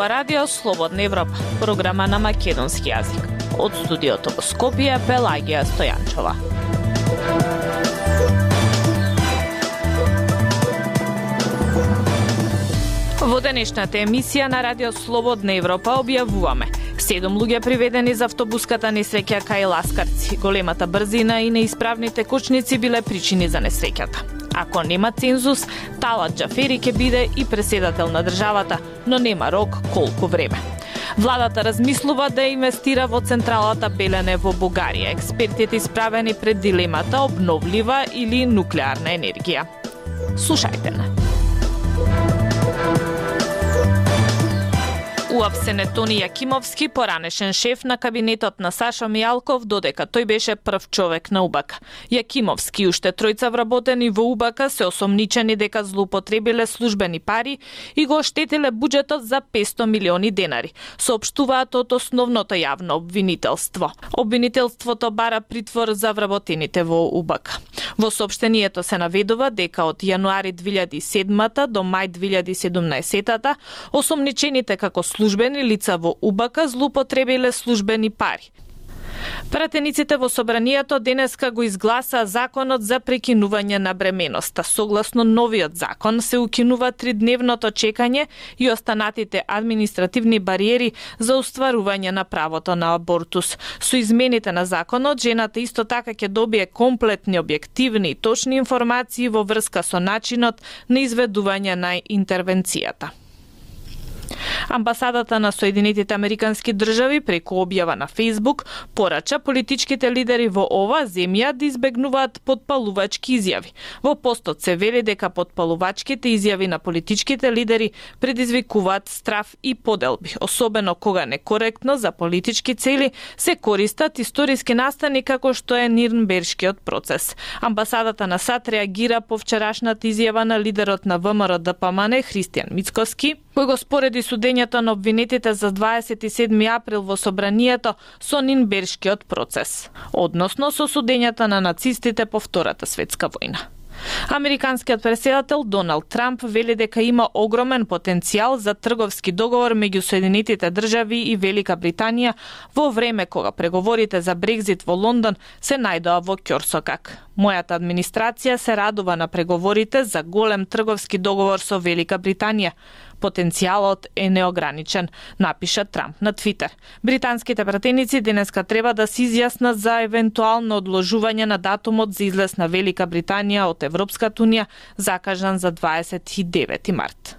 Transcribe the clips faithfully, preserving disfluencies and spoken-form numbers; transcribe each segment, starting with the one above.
ова радио Слободна Европа, програма на македонски јазик. Од студиото во Скопје, Пелагија Стојанчова. Во денешната емисија на радио Слободна Европа објавуваме: седум луѓе приведени за автобуската несреќа кај Ласкарци. Големата брзина и неисправните кочници биле причини за несреќата. Ако нема цензус, Талат Џафери ќе биде и преседател на државата, но нема рок колку време. Владата размислува да инвестира во централата Белене во Бугарија. Експертите исправени пред дилемата обновлива или нуклеарна енергија. Слушајте на. Уапсен е Тони Јакимовски, поранешен шеф на кабинетот на Сашо Мијалков, додека тој беше прв човек на УБК. Јакимовски и уште тројца вработени во УБК се осомничени дека злоупотребиле службени пари и го оштетиле буџетот за петсто милиони денари, соопштуваат од основното јавно обвинителство. Обвинителството бара притвор за вработените во УБК. Во соопштението се наведува дека од јануари две илјади и седма до мај две илјади и седумнаесета осомничените како службени лица во УБК злоупотребиле службени пари. Пратениците во собранието денеска го изгласа законот за прекинување на бременоста. Согласно новиот закон се укинува тридневното чекање и останатите административни бариери за остварување на правото на абортус. Со измените на законот, жената исто така ќе добие комплетни, објективни и точни информации во врска со начинот на изведување на интервенцијата. Амбасадата на Соединетите Американски држави преку објава на Фејсбук порача политичките лидери во оваа земја да избегнуваат потпалувачки изјави. Во постот се вели дека потпалувачките изјави на политичките лидери предизвикуваат страф и поделби, особено кога некоректно за политички цели се користат историски настани како што е Нирнбергскиот процес. Амбасадата на САД реагира по вчерашната изјава на лидерот на ВМРО Д П М Н Христијан Мицкоски, кој го спореди судењето на обвинетите за дваесет и седми април во собранието со Нирнбергскиот процес, односно со судењето на нацистите по Втората светска војна. Американскиот преседател Доналд Трамп вели дека има огромен потенцијал за трговски договор меѓу Соединетите држави и Велика Британија во време кога преговорите за Брекзит во Лондон се најдоа во ќорсокак. Мојата администрација се радува на преговорите за голем трговски договор со Велика Британија. Потенцијалот е неограничен, напиша Трамп на Твитер. Британските пратеници денеска треба да се изјаснат за евентуално одложување на датумот за излез на Велика Британија од Европската унија, закажан за дваесет и девети март.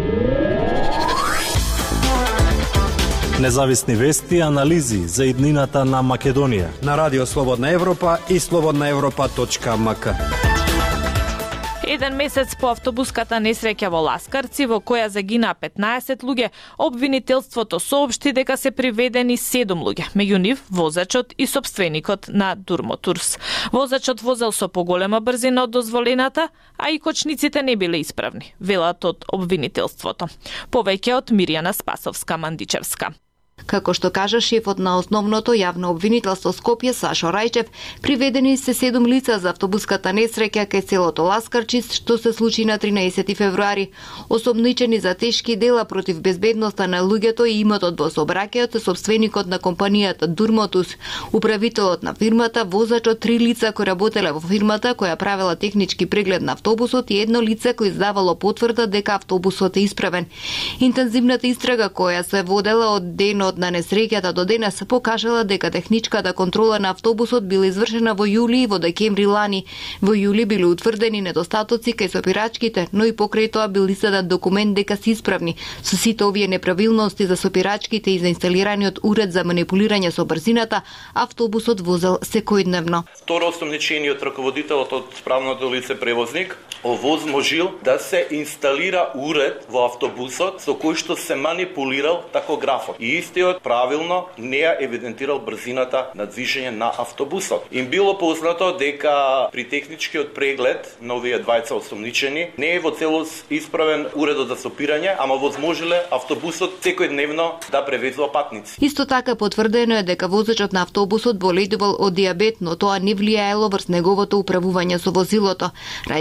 Независни вести и анализи за иднината на Македонија на Радио Слободна Европа и слободна европа точка м к. Еден месец по автобуската несреќа во Ласкарци, во која загинаа петнаесет луѓе, обвинителството соопшти дека се приведени седум луѓе, меѓу нив возачот и сопственикот на Дурмотурс. Возачот возел со поголема брзина од дозволената, а и кочниците не биле исправни, велат од обвинителството. Повеќе од Мирјана Спасовска-Мандичевска. Како што кажа шефот на основното јавно обвинителство Скопје Сашо Рајчев, приведени се седум лица за автобуската несреќа кај селото Ласкарчи, што се случи на тринаесети февруари. Осомничени за тешки дела против безбедноста на луѓето и имотот во сообраќајот се сопственикот на компанијата Дурмотус, управителот на фирмата, возачот, три лица кои работеле во фирмата која правела технички преглед на автобусот и едно лице кој издавало потврда дека автобусот е исправен. Интензивната истрага која се водела од денот на несреќата до денес покажала дека техничката контрола на автобусот била извршена во јули и во декември лани. Во јули биле утврдени недостатоци кај сопирачките, но и покрај тоа бил издаден документ дека се исправни. Со сите овие неправилности за сопирачките и за инсталираниот уред за манипулирање со брзината, автобусот возел секојдневно. Второ, осомничениот раководителот од правното лице превозник овозможил да се инсталира уред во автобусот со кој што се манипулирал такографот. И истиот правилно не ја евидентирал брзината на движење на автобусот. Им било познато дека при техничкиот преглед на овие двајца осомничени не е во целост исправен уредот за сопирање, ама возможиле автобусот секојдневно да превезува патници. Исто така потврдено е дека возачот на автобусот боледувал од дијабет, но тоа не влијаело врз неговото управување со возилото. Рајчев објасни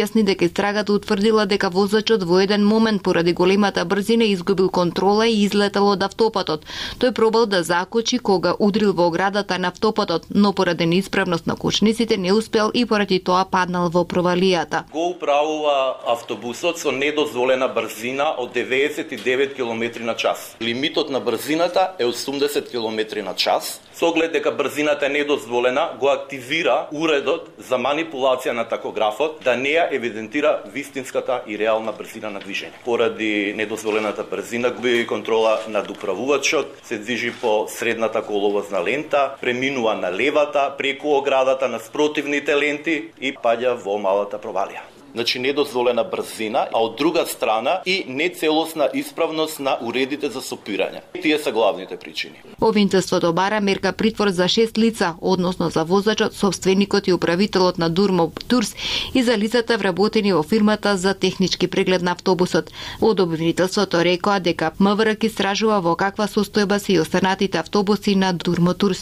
објасни дека истрагата утврдила дека возачот во еден момент поради големата брзина изгубил контрола и излетал од автопатот. Тој пробал да закочи кога удрил во оградата на автопатот, но поради неисправност на кочниците не успел и поради тоа паднал во провалијата. Го управува автобусот со недозволена брзина од деветдесет и девет километри на час. Лимитот на брзината е осумдесет километри на час. Со оглед дека брзината е недозволена, го активира уредот за манипулација на такографот да не ја евидентира вистинската и реална брзина на движење. Поради недозволената брзина губи контрола над управувачот, се движи по средната коловозна лента, преминува на левата, преку оградата на спротивните ленти и паѓа во малата провалија. Значи недозволена брзина, а од друга страна и нецелосна исправност на уредите за сопирање. Тие се главните причини. Обвинителството бара мерка притвор за шест лица, односно за возачот, собственикот и управителот на Дурмоб Турс и за лицата вработени во фирмата за технички преглед на автобусот. Од обвинителството рекоа дека МВР ќе истражува во каква состојба се и останатите автобуси на Дурмоб Турс.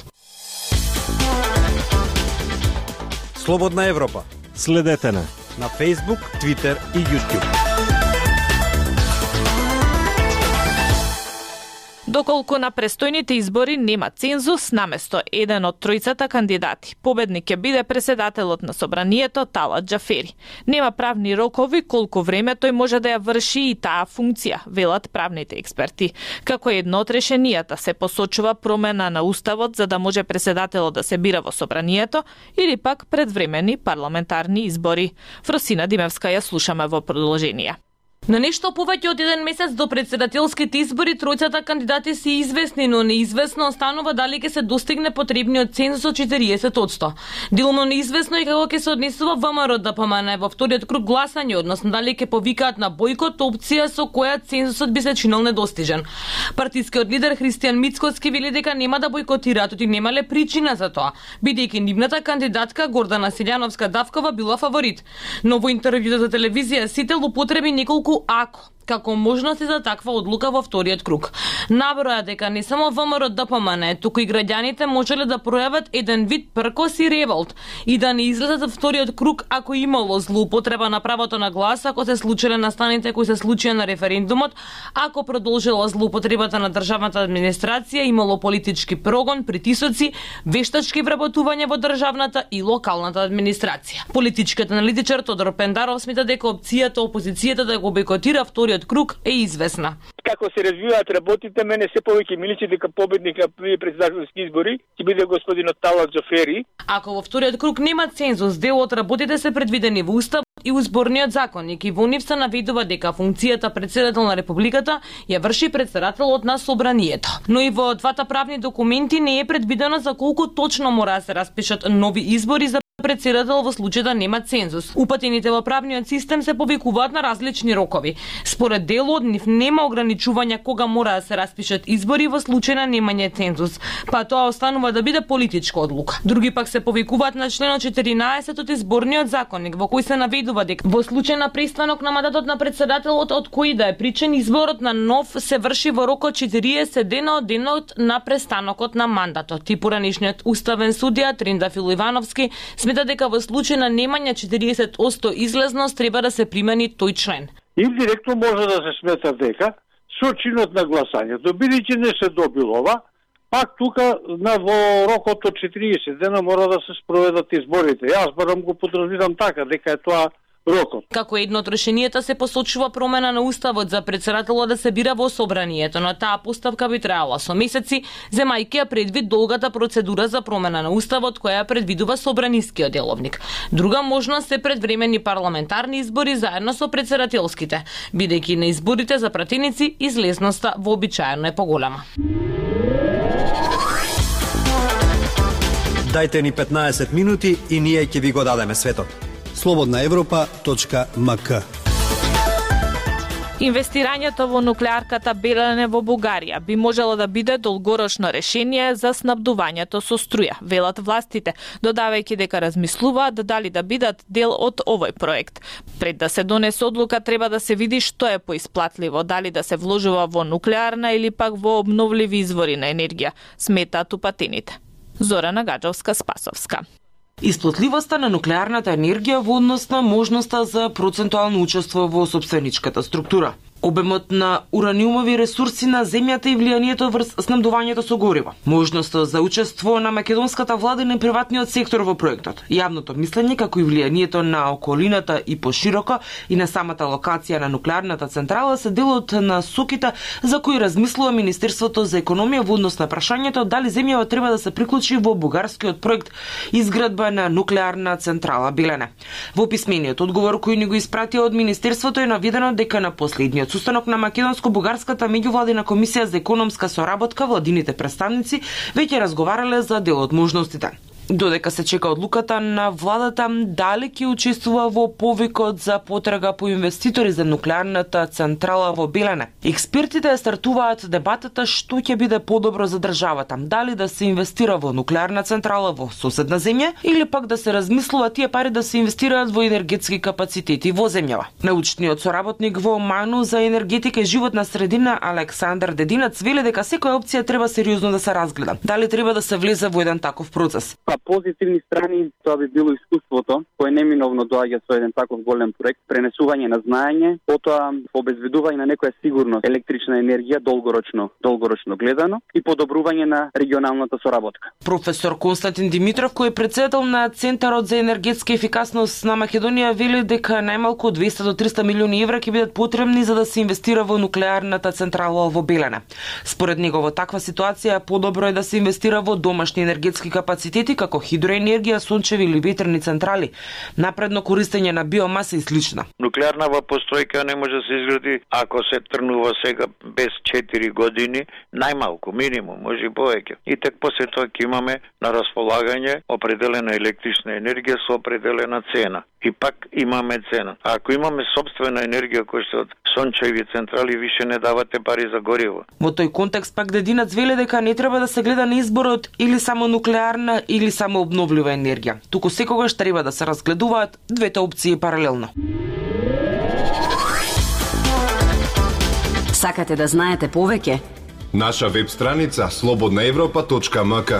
Слободна Европа. Следете на На Facebook, Twitter и YouTube. Доколку на престојните избори нема цензус, наместо еден од тројцата кандидати, победник ќе биде председателот на собранието Талат Џафери. Нема правни рокови колку време тој може да ја врши и таа функција, велат правните експерти. Како едно од решенијата се посочува промена на уставот за да може председателот да се бира во собранието или пак предвремени парламентарни избори. Фросина Димевска ја слушаме во продолжение. На нешто повеќе од еден месец до председателските избори тројцата кандидати се известни, но неизвестно останува дали ќе се достигне потребниот цензус од четириесет одсто. Делно неизвестно и како ќе се однесува ВМРО ДПМН во вториот круг гласање, односно дали ќе повикаат на бојкот, опција со која цензусот би се чинел недостижен. Партискиот лидер Христијан Мицкоски вели дека нема да бојкотираат, оти немале причина за тоа, бидејќи нивната кандидатка Гордана Силјановска Давкова била фаворит. Но во интервјуто за телевизија Сител употреби неколку ако како можности за таква одлука во вториот круг. Наброја дека не само ВМРО ДПМН, туку и граѓаните можеле да пројават еден вид пркос и револт и да не излезат во вториот круг ако имало злоупотреба на правото на глас, ако се случиле настаните кои се случија на референдумот, ако продолжила злоупотребата на државната администрација, имало политички прогон, притисоци, вештачки вработување во државната и локалната администрација. Политичкиот аналитичар Тодор Пендаров смета дека опцијата опозицијата да го бойкотира вториот круг е известна. Како се развиваат работите, мене се повеќе ми личи дека победник на први председателски избори ќе биде господинот Талат Џафери. Ако во вториот круг нема цензус, дел од работите се предвидени во Устав и Изборниот законник и во нив се наведува дека функцијата председател на републиката ја врши председателот на собранието. Но и во двата правни документи не е предвидено за колку точно мора да се распишат нови избори за председател во случај да нема цензус. Упатените во правниот систем се повикуваат на различни рокови. Според дел од нив нема ограничување кога мора да се распишат избори во случај на немање цензус, па тоа останува да биде политичка одлука. Други пак се повикуваат на членот четиринаесет од Изборниот законник, во кој се наведува дека во случај на престанок на мандатот на председателот од кој да е причен, изборот на нов се врши во рок од четириесет дена од денот на престанокот на мандатот. И поранешниот уставен судија Триндафил Ивановски смета дека во случај на немање четириесет одсто излезност треба да се примени тој член. Индиректно може да се смета дека со чинот на гласањето, бидејќи не се добил ова, пак тука на во рокот од четириесет дена мора да се спроведат изборите. Јас барам го подразбирам така дека е тоа рокот. Како едно од решенијата се посочува промена на уставот за председателот да се бира во собранието, но таа поставка би траела со месеци, земајќи ја предвид долгата процедура за промена на уставот која предвидува собранискиот деловник. Друга можност се предвремени парламентарни избори заедно со председателските, бидејќи на изборите за пратеници излезноста вообичаено е поголема. Дајте ни петнаесет минути и ние ќе ви го дадеме светот. слободна европа точка ем ка. Инвестирањето во нуклеарката Белене во Бугарија би можело да биде долгорочно решение за снабдувањето со струја, велат властите, додавајќи дека размислуваат дали да бидат дел од овој проект. Пред да се донесе одлука треба да се види што е поисплатливо, дали да се вложува во нуклеарна или пак во обновливи извори на енергија, сметаат упатените. Зорана Гаджовска, Спасовска. Исплатливоста на нуклеарната енергија во однос на можноста за процентуално учество во сопственичката структура. Обемот на ураниумови ресурси на земјата и влијанието врз снабдувањето со гориво. Можноста за учество на македонската влада и на приватниот сектор во проектот. Јавното мислење како и влијанието на околината и пошироко и на самата локација на нуклеарната централа се дел од насоките за кои размислува Министерството за економија во однос на прашањето дали земјава треба да се приклучи во бугарскиот проект изградба на нуклеарна централа Белене. Во писмениот одговор кој ни го испратија од Министерството е наведено дека на последниот состанок на македонско-бугарската меѓувладина комисија за економска соработка владините представници веќе разговарале за дел од можностите. Додека се чека одлуката на владата дали ќе учествува во повикот за потрага по инвеститори за нуклеарната централа во Белене. Експертите стартуваат дебатата што ќе биде подобро за државата, дали да се инвестира во нуклеарна централа во соседна земја или пак да се размислува тие пари да се инвестираат во енергетски капацитети во земјава. Научниот соработник во МАНУ за енергетика и животна средина Александар Дединац вели дека секоја опција треба сериозно да се разгледа. Дали треба да се влезе во еден таков процес? Позитивни страни тоа би било искуството кое неминовно доаѓа со еден таков голем проект, пренесување на знаење, потоа обезбедување на некоја сигурност електрична енергија долгорочно, долгорочно гледано и подобрување на регионалната соработка. Професор Константин Димитров, кој е претседател на Центарот за енергетска ефикасност на Македонија, вели дека најмалку двеста до триста милиони евра ќе бидат потребни за да се инвестира во нуклеарната централа во Белене. Според него во таква ситуација подобро е да се инвестира во домашни енергетски капацитети како хидроенергија, сончеви или ветерни централи, напредно користење на биомаса и слично. Нуклеарна постојка не може да се изгради ако се тргнува сега без четири години, најмалку, минимум, може и повеќе. И тек после тоа ќе имаме на располагање определена електрична енергија со определена цена. И пак имаме цена. А ако имаме собствена енергија која што од сончеви централи више не давате пари за гориво. Во тој контекст пак Дединац вели дека не треба да се гледа на изборот или само нуклеарна или само обновлива енергија. Туку секогаш треба да се разгледуваат двете опции паралелно. Сакате да знаете повеќе? Наша веб страница слободна европа точка ем ка.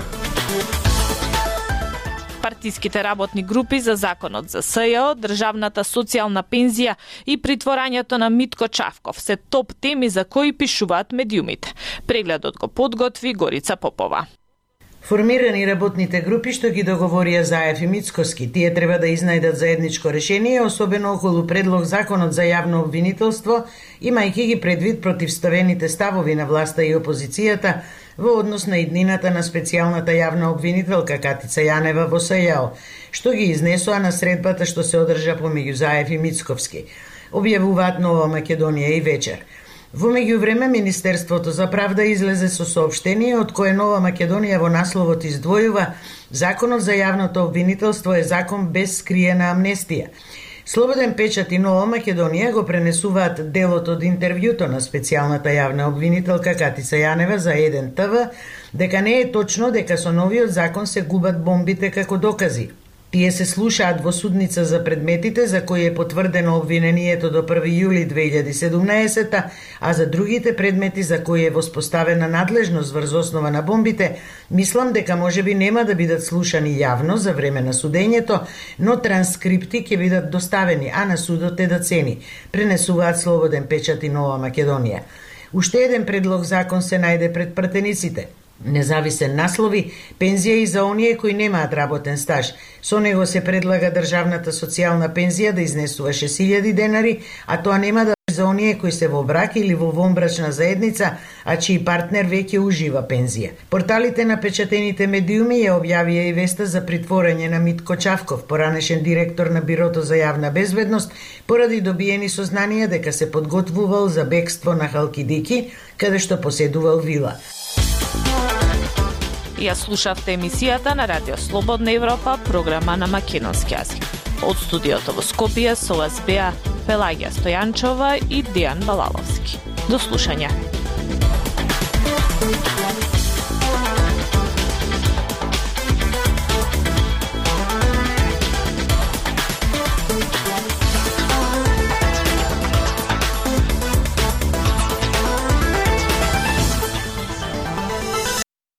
Партиските работни групи за законот за СЈО, државната социјална пензија и притворањето на Митко Чавков се топ теми за кои пишуваат медиумите. Прегледот го подготви Горица Попова. Формирани работните групи што ги договорија Заев и Мицкоски, тие треба да изнајдат заедничко решение, особено околу предлог законот за јавно обвинителство, имајќи ги предвид противставените ставови на власта и опозицијата во однос на иднината на специјалната јавна обвинителка Катица Јанева во СЈО, што ги изнесоа на средбата што се одржа помеѓу Заев и Мицковски. Објавуваат Нова Македонија и вечер. Во меѓувреме Министерството за правда излезе со соопштение од кое Нова Македонија во насловот издвојува Законот за јавното обвинителство е закон без скриена амнестија. Слободен печат и Нова Македонија го пренесуваат делот од интервјуто на специјалната јавна обвинителка Катица Јанева за еден Т В, дека не е точно дека со новиот закон се губат бомбите како докази. Тие се слушаат во судница за предметите за кои е потврдено обвинението до први јули две илјади и седумнаесета, а за другите предмети за кои е воспоставена надлежност врз основа на бомбите, мислам дека можеби нема да бидат слушани јавно за време на судењето, но транскрипти ќе бидат доставени, а на судот е да цени, пренесуваат Слободен печат и Нова Македонија. Уште еден предлог закон се најде пред пратениците. Независен наслови, пензија и за оние кои немаат работен стаж. Со него се предлага државната социјална пензија да изнесува шест илјади денари, а тоа нема да за оние кои се во брак или во вонбрачна заедница, а чиј партнер веќе ужива пензија. Порталите на печатените медиуми ја објавија и веста за притворање на Митко Чавков, поранешен директор на Бирото за јавна безбедност, поради добиени сознанија дека се подготвувал за бегство на Халкидики, каде што поседувал вила. Ја слушавте емисијата на Радио Слободна Европа, програма на македонски јазик. Од студиото во Скопје со вас беа Пелагија Стојанчова и Дејан Балаловски. До слушање.